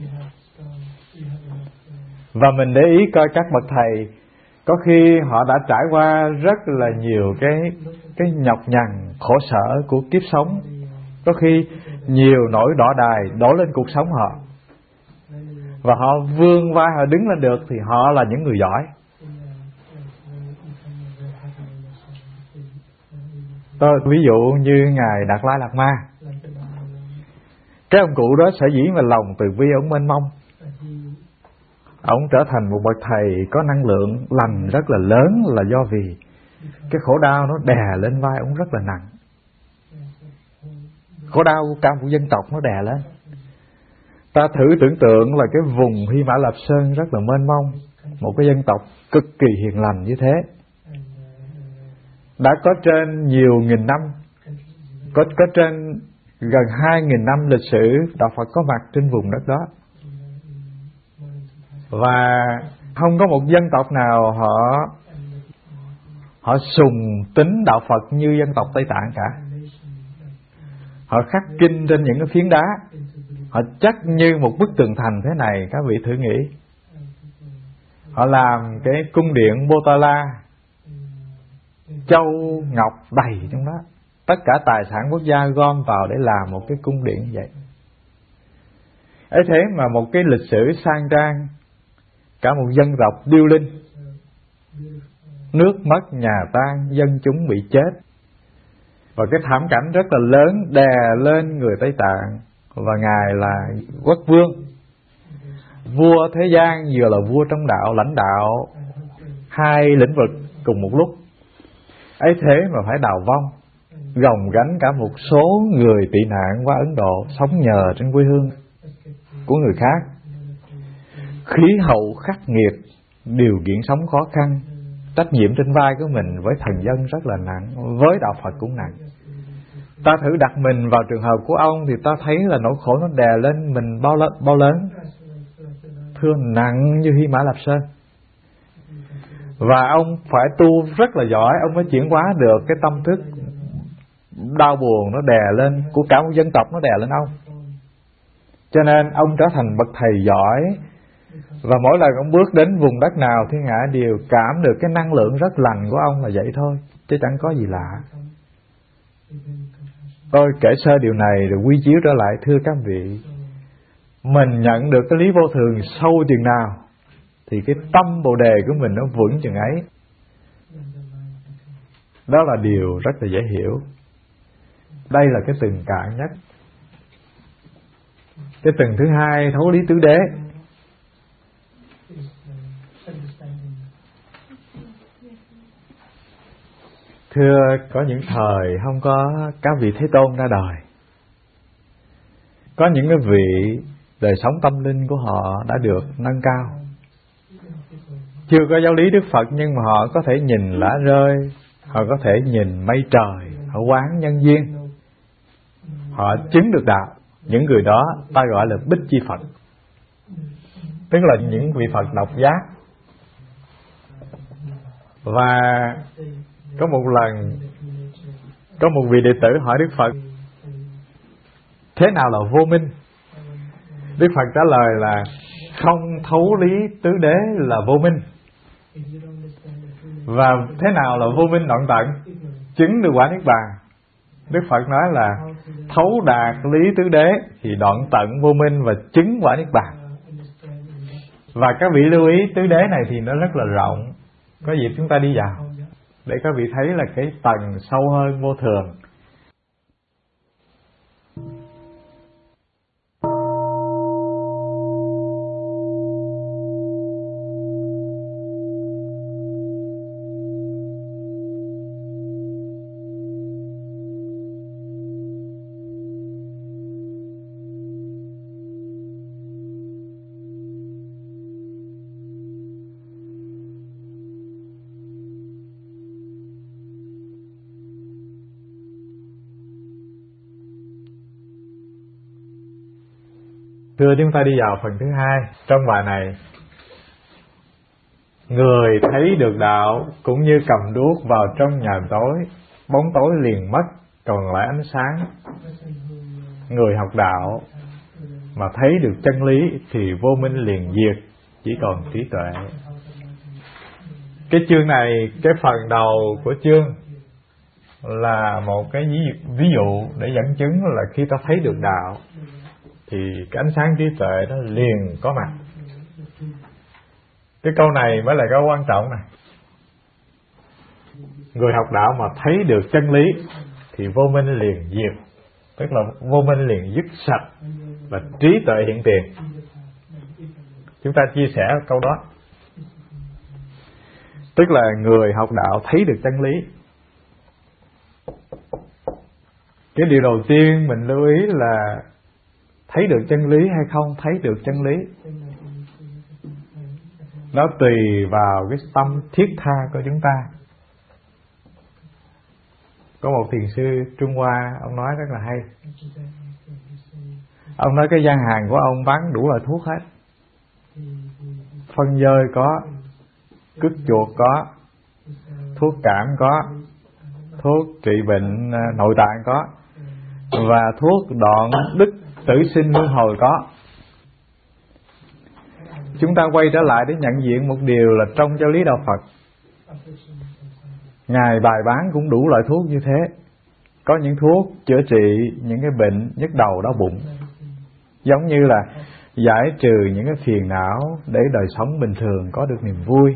Và mình để ý coi các bậc thầy, có khi họ đã trải qua rất là nhiều cái cái nhọc nhằn khổ sở của kiếp sống, có khi nhiều nỗi đỏ đài đổ lên cuộc sống họ, và họ vươn vai, họ đứng lên được, thì họ là những người giỏi. Tôi ví dụ như ngài Đạt Lai Lạt Ma, cái ông cụ đó sở dĩ mà lòng từ bi ông mênh mông, ông trở thành một bậc thầy có năng lượng lành rất là lớn, là do vì cái khổ đau nó đè lên vai ông rất là nặng. Khổ đau cả một dân tộc nó đè lên. Ta thử tưởng tượng là cái vùng Hy Mã Lạp Sơn rất là mênh mông, một cái dân tộc cực kỳ hiền lành như thế, đã có trên nhiều nghìn năm, có có trên gần hai nghìn năm lịch sử đạo Phật có mặt trên vùng đất đó, và không có một dân tộc nào họ họ sùng tín đạo Phật như dân tộc Tây Tạng cả. Họ khắc kinh trên những cái phiến đá, họ chắc như một bức tường thành thế này, các vị thử nghĩ. Họ làm cái cung điện Potala, châu ngọc đầy trong đó, tất cả tài sản quốc gia gom vào để làm một cái cung điện như vậy. Ấy thế mà một cái lịch sử sang trang, cả một dân tộc điêu linh, nước mất nhà tan, dân chúng bị chết, và cái thảm cảnh rất là lớn đè lên người Tây Tạng. Và ngài là quốc vương, vua thế gian, vừa là vua trong đạo, lãnh đạo hai lĩnh vực cùng một lúc. Ấy thế mà phải đào vong, gồng gánh cả một số người tị nạn qua Ấn Độ, sống nhờ trên quê hương của người khác. Khí hậu khắc nghiệt, điều kiện sống khó khăn, trách nhiệm trên vai của mình với thần dân rất là nặng, với đạo Phật cũng nặng. Ta thử đặt mình vào trường hợp của ông thì ta thấy là nỗi khổ nó đè lên mình bao lớn, bao lớn. Thưa, nặng như Hy Mã Lạp Sơn. Và ông phải tu rất là giỏi, ông mới chuyển hóa được cái tâm thức đau buồn nó đè lên của cả một dân tộc, nó đè lên ông. Cho nên ông trở thành bậc thầy giỏi, và mỗi lần ông bước đến vùng đất nào, thiên hạ đều cảm được cái năng lượng rất lành của ông là vậy thôi, chứ chẳng có gì lạ. Tôi kể sơ điều này rồi quy chiếu trở lại. Thưa các vị, mình nhận được cái lý vô thường sâu chừng nào thì cái tâm bồ đề của mình nó vững chừng ấy. Đó là điều rất là dễ hiểu. Đây là cái tầng cạn nhất. Cái tầng thứ hai, thấu lý tứ đế. Thưa, có những thời không có các vị Thế Tôn ra đời, có những cái vị đời sống tâm linh của họ đã được nâng cao. Chưa có giáo lý Đức Phật, nhưng mà họ có thể nhìn lá rơi, họ có thể nhìn mây trời, họ quán nhân duyên, họ chứng được đạo. Những người đó ta gọi là Bích Chi Phật, tức là những vị Phật độc giác. Và có một lần, có một vị đệ tử hỏi Đức Phật, thế nào là vô minh? Đức Phật trả lời là không thấu lý tứ đế là vô minh. Và thế nào là vô minh đoạn tận? Chứng được quả niết bàn. Đức Phật nói là thấu đạt lý tứ đế thì đoạn tận vô minh và chứng quả niết bàn. Và các vị lưu ý tứ đế này thì nó rất là rộng. Có dịp chúng ta đi vào để các vị thấy là cái tầng sâu hơn vô thường. Thưa, chúng ta đi vào phần thứ hai trong bài này. Người thấy được đạo cũng như cầm đuốc vào trong nhà tối, bóng tối liền mất, còn lại ánh sáng. Người học đạo mà thấy được chân lý thì vô minh liền diệt, chỉ còn trí tuệ. Cái chương này, cái phần đầu của chương là một cái ví dụ để dẫn chứng là khi ta thấy được đạo thì cái ánh sáng trí tuệ nó liền có mặt. Cái câu này mới là cái quan trọng này. Người học đạo mà thấy được chân lý thì vô minh liền diệt, tức là vô minh liền dứt sạch và trí tuệ hiện tiền. Chúng ta chia sẻ câu đó. Tức là người học đạo thấy được chân lý. Cái điều đầu tiên mình lưu ý là thấy được chân lý hay không thấy được chân lý, nó tùy vào cái tâm thiết tha của chúng ta. Có một thiền sư Trung Hoa, ông nói rất là hay. Ông nói cái gian hàng của ông bán đủ loại thuốc hết. Phân dơi có, cứt chuột có, thuốc cảm có, thuốc trị bệnh nội tạng có, và thuốc đoạn đức tử sinh luân hồi có. Chúng ta quay trở lại để nhận diện một điều là trong giáo lý đạo Phật, Ngài bài bán cũng đủ loại thuốc như thế. Có những thuốc chữa trị những cái bệnh nhức đầu đau bụng, giống như là giải trừ những cái phiền não để đời sống bình thường có được niềm vui.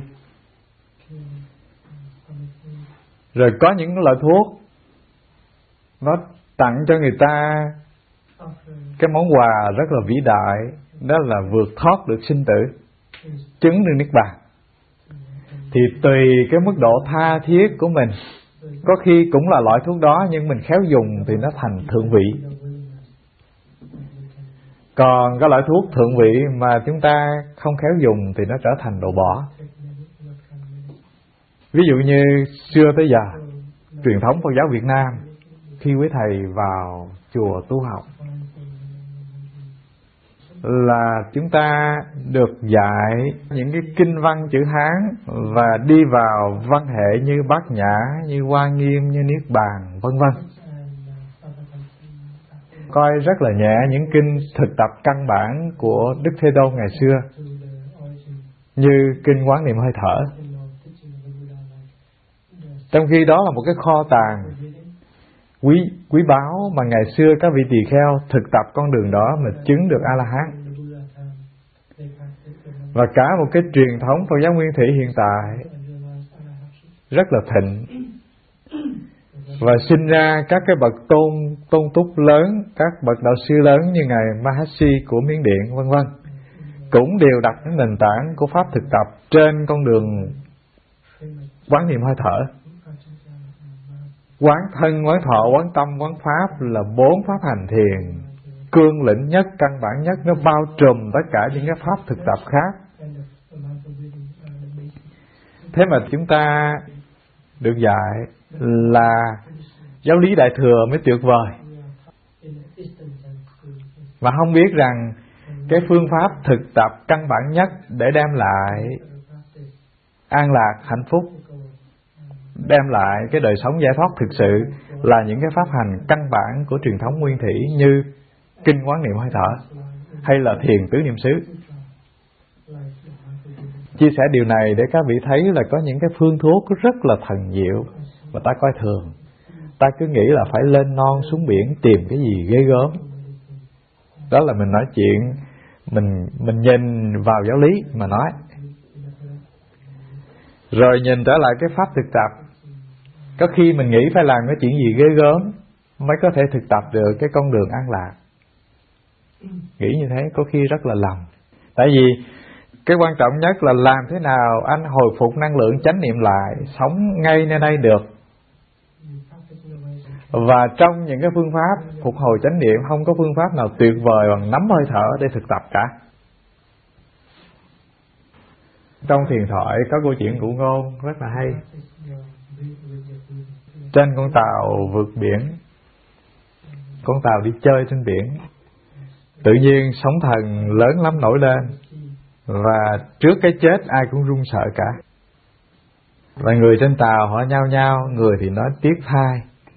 Rồi có những loại thuốc nó tặng cho người ta cái món quà rất là vĩ đại, đó là vượt thoát được sinh tử, chứng được niết bàn. Thì tùy cái mức độ tha thiết của mình, có khi cũng là loại thuốc đó nhưng mình khéo dùng thì nó thành thượng vị. Còn cái loại thuốc thượng vị mà chúng ta không khéo dùng thì nó trở thành đồ bỏ. Ví dụ như xưa tới giờ, truyền thống Phật giáo Việt Nam, khi quý thầy vào chùa tu học là chúng ta được dạy những cái kinh văn chữ Hán và đi vào văn hệ như Bát Nhã, như Hoa Nghiêm, như Niết Bàn, vân vân. Coi rất là nhẹ những kinh thực tập căn bản của Đức Thế Tôn ngày xưa, như kinh Quán Niệm Hơi Thở. Trong khi đó là một cái kho tàng quý quý báu mà ngày xưa các vị tỳ kheo thực tập con đường đó mà chứng được A-la-hán. Và cả một cái truyền thống Phật giáo Nguyên Thủy hiện tại rất là thịnh, và sinh ra các cái bậc tôn tôn túc lớn, các bậc đạo sư lớn như ngài Mahasi của Miến Điện, vân vân, cũng đều đặt cái nền tảng của pháp thực tập trên con đường quán niệm hơi thở. Quán thân, quán thọ, quán tâm, quán pháp là bốn pháp hành thiền cương lĩnh nhất, căn bản nhất, nó bao trùm tất cả những cái pháp thực tập khác. Thế mà chúng ta được dạy là giáo lý Đại Thừa mới tuyệt vời, mà không biết rằng cái phương pháp thực tập căn bản nhất để đem lại an lạc, hạnh phúc, đem lại cái đời sống giải thoát thực sự là những cái pháp hành căn bản của truyền thống Nguyên Thủy như kinh Quán Niệm Hơi Thở hay là thiền tứ niệm xứ. Chia sẻ điều này để các vị thấy là có những cái phương thuốc rất là thần diệu mà ta coi thường. Ta cứ nghĩ là phải lên non xuống biển tìm cái gì ghê gớm. Đó là mình nói chuyện, mình mình nhìn vào giáo lý mà nói. Rồi nhìn trở lại cái pháp thực tập. Có khi mình nghĩ phải làm cái chuyện gì ghê gớm mới có thể thực tập được cái con đường an lạc. Nghĩ như thế có khi rất là lầm. Tại vì cái quan trọng nhất là làm thế nào anh hồi phục năng lượng chánh niệm lại, sống ngay nơi đây được. Và trong những cái phương pháp phục hồi chánh niệm, không có phương pháp nào tuyệt vời bằng nắm hơi thở để thực tập cả. Trong thiền thoại có câu chuyện Cụ Ngôn rất là hay. Trên con tàu vượt biển, con tàu đi chơi trên biển, tự nhiên sóng thần lớn lắm nổi lên, và trước cái chết ai cũng run sợ cả. Và người trên tàu họ nhao nhao, người thì nói tiếc thay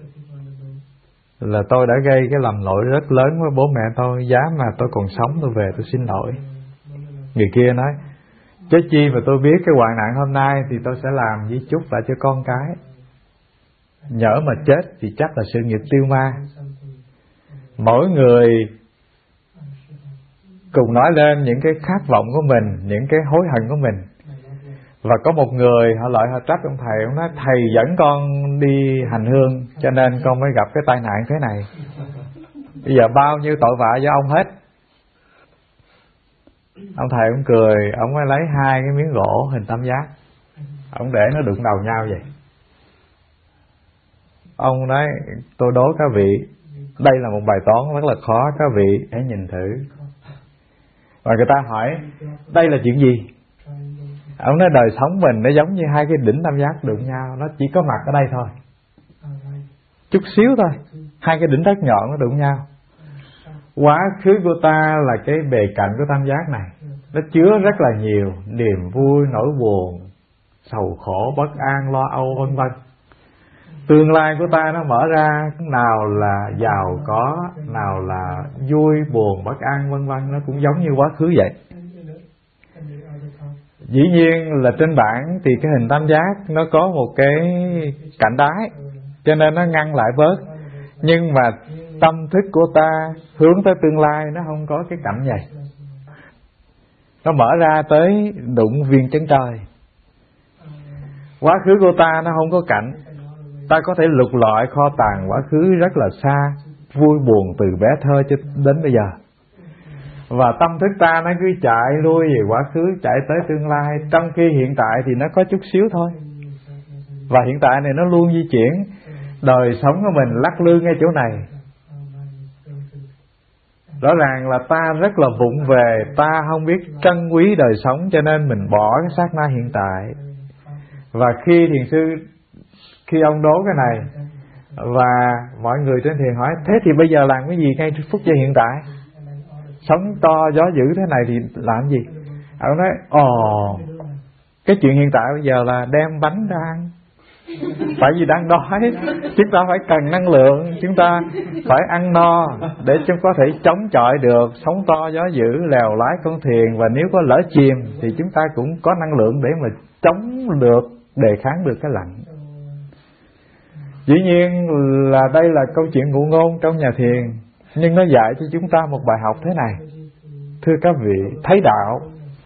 là tôi đã gây cái lầm lỗi rất lớn với bố mẹ tôi, giá mà tôi còn sống tôi về tôi xin lỗi. Người kia nói chứ chi mà tôi biết cái hoạn nạn hôm nay thì tôi sẽ làm di chúc lại cho con cái. Nhỡ mà chết thì chắc là sự nghiệp tiêu ma. Mỗi người cùng nói lên những cái khát vọng của mình, những cái hối hận của mình. Và có một người họ lợi họ trách ông thầy, ông nói thầy dẫn con đi hành hương cho nên con mới gặp cái tai nạn thế này. Bây giờ bao nhiêu tội vạ do ông hết. Ông thầy ông cười, ông mới lấy hai cái miếng gỗ hình tam giác, ông để nó đụng đầu nhau vậy. Ông nói tôi đố các vị, đây là một bài toán rất là khó, các vị hãy nhìn thử. Và người ta hỏi đây là chuyện gì? Ông nói đời sống mình nó giống như hai cái đỉnh tam giác đụng nhau, nó chỉ có mặt ở đây thôi, chút xíu thôi, hai cái đỉnh rất nhọn nó đụng nhau. Quá khứ của ta là cái bề cạnh của tam giác này, nó chứa rất là nhiều niềm vui, nỗi buồn, sầu khổ, bất an, lo âu vân vân. Tương lai của ta nó mở ra, nào là giàu có, nào là vui, buồn, bất an vân vân, nó cũng giống như quá khứ vậy. Dĩ nhiên là trên bảng thì cái hình tam giác nó có một cái cạnh đáy, cho nên nó ngăn lại bớt. Nhưng mà tâm thức của ta hướng tới tương lai nó không có cái cạnh vậy. Nó mở ra tới đụng viên chân trời. Quá khứ của ta nó không có cạnh. Ta có thể lục lọi kho tàng quá khứ rất là xa, vui buồn từ bé thơ cho đến bây giờ. Và tâm thức ta nó cứ chạy lui về quá khứ, chạy tới tương lai, trong khi hiện tại thì nó có chút xíu thôi. Và hiện tại này nó luôn di chuyển. Đời sống của mình lắc lư ngay chỗ này. Rõ ràng là ta rất là vụng về, ta không biết trân quý đời sống, cho nên mình bỏ cái sát na hiện tại. Và khi thiền sư, khi ông đố cái này, và mọi người trên thiền hỏi thế thì bây giờ làm cái gì ngay phút giây hiện tại? Sóng to gió dữ thế này thì làm gì? Ông nói ồ, cái chuyện hiện tại bây giờ là đem bánh ra ăn. Tại vì đang đói, chúng ta phải cần năng lượng, chúng ta phải ăn no để chúng có thể chống chọi được sóng to gió dữ, lèo lái con thuyền. Và nếu có lỡ chìm thì chúng ta cũng có năng lượng để mà chống được, đề kháng được cái lạnh. Dĩ nhiên là đây là câu chuyện ngụ ngôn trong nhà thiền, nhưng nó dạy cho chúng ta một bài học thế này. Thưa các vị, thấy đạo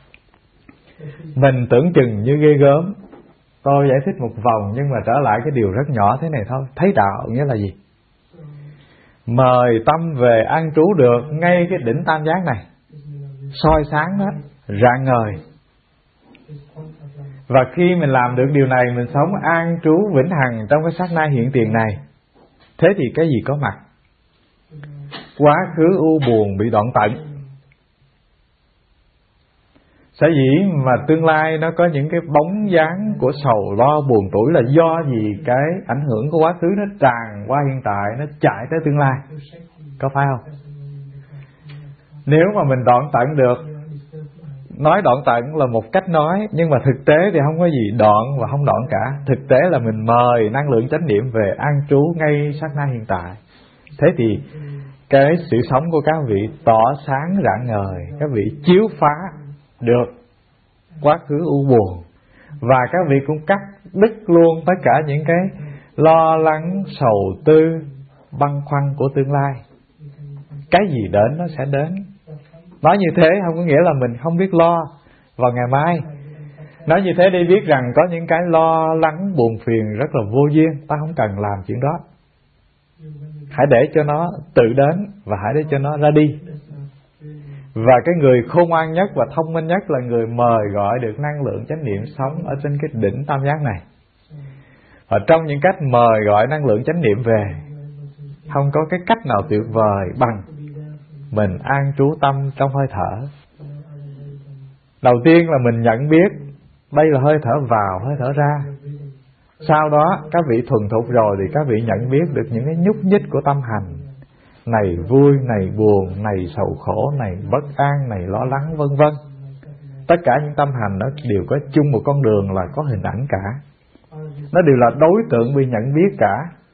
mình tưởng chừng như ghê gớm. Tôi giải thích một vòng nhưng mà trở lại cái điều rất nhỏ thế này thôi. Thấy đạo nghĩa là gì? Mời tâm về an trú được ngay cái đỉnh tam giác này, soi sáng đó, rạng ngời. Và khi mình làm được điều này, mình sống an trú vĩnh hằng trong cái sát na hiện tiền này. Thế thì cái gì có mặt? Quá khứ u buồn bị đoạn tận. Sở dĩ mà tương lai nó có những cái bóng dáng của sầu lo buồn tủi là do gì? Cái ảnh hưởng của quá khứ nó tràn qua hiện tại, nó chạy tới tương lai. Có phải không? Nếu mà mình đoạn tận được, nói đoạn tận là một cách nói, nhưng mà thực tế thì không có gì đoạn và không đoạn cả. Thực tế là mình mời năng lượng chánh niệm về an trú ngay sát na hiện tại. Thế thì cái sự sống của các vị tỏ sáng rạng ngời, các vị chiếu phá được quá khứ u buồn. Và các vị cũng cắt đứt luôn tất cả những cái lo lắng, sầu tư, băn khoăn của tương lai. Cái gì đến nó sẽ đến. Nói như thế không có nghĩa là mình không biết lo vào ngày mai. Nói như thế để biết rằng có những cái lo lắng, buồn phiền rất là vô duyên. Ta không cần làm chuyện đó. Hãy để cho nó tự đến và hãy để cho nó ra đi. Và cái người khôn ngoan nhất và thông minh nhất là người mời gọi được năng lượng chánh niệm sống ở trên cái đỉnh tam giác này. Và trong những cách mời gọi năng lượng chánh niệm về, không có cái cách nào tuyệt vời bằng mình an trú tâm trong hơi thở. Đầu tiên là mình nhận biết đây là hơi thở vào, hơi thở ra. Sau đó các vị thuần thục rồi thì các vị nhận biết được những cái nhúc nhích của tâm hành. Này vui, này buồn, này sầu khổ, này bất an, này lo lắng, vân vân. Tất cả những tâm hành đó đều có chung một con đường là có hình ảnh cả. Nó đều là đối tượng bị nhận biết cả.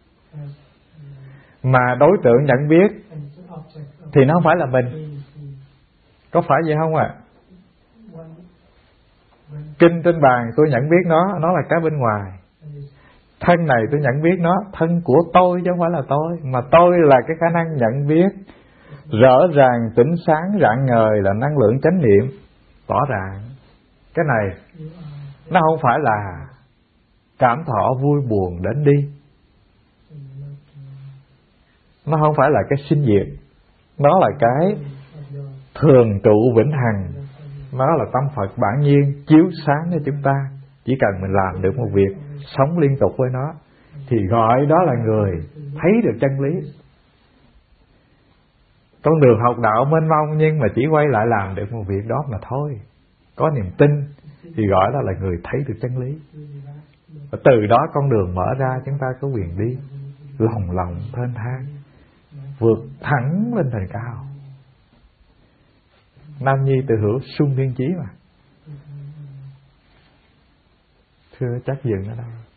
Mà đối tượng nhận biết thì nó không phải là mình. Có phải vậy không ạ? À? Kinh trên bàn tôi nhận biết nó, nó là cái bên ngoài. Thân này tôi nhận biết nó, thân của tôi chứ không phải là tôi. Mà tôi là cái khả năng nhận biết rõ ràng, tỉnh sáng, rạng ngời là năng lượng chánh niệm tỏ ràng. Cái này nó không phải là cảm thọ vui buồn đến đi. Nó không phải là cái sinh diệt. Nó là cái thường trụ vĩnh hằng. Nó là tâm Phật bản nhiên chiếu sáng cho chúng ta. Chỉ cần mình làm được một việc, sống liên tục với nó, thì gọi đó là người thấy được chân lý. Con đường học đạo mênh mông nhưng mà chỉ quay lại làm được một việc đó mà thôi. Có niềm tin thì gọi đó là người thấy được chân lý. Và từ đó con đường mở ra, chúng ta có quyền đi lòng lòng thênh thang, vượt thẳng lên trời cao. Nam Nhi tự hữu sung thiên chí mà. Thưa chắc dừng ở đâu.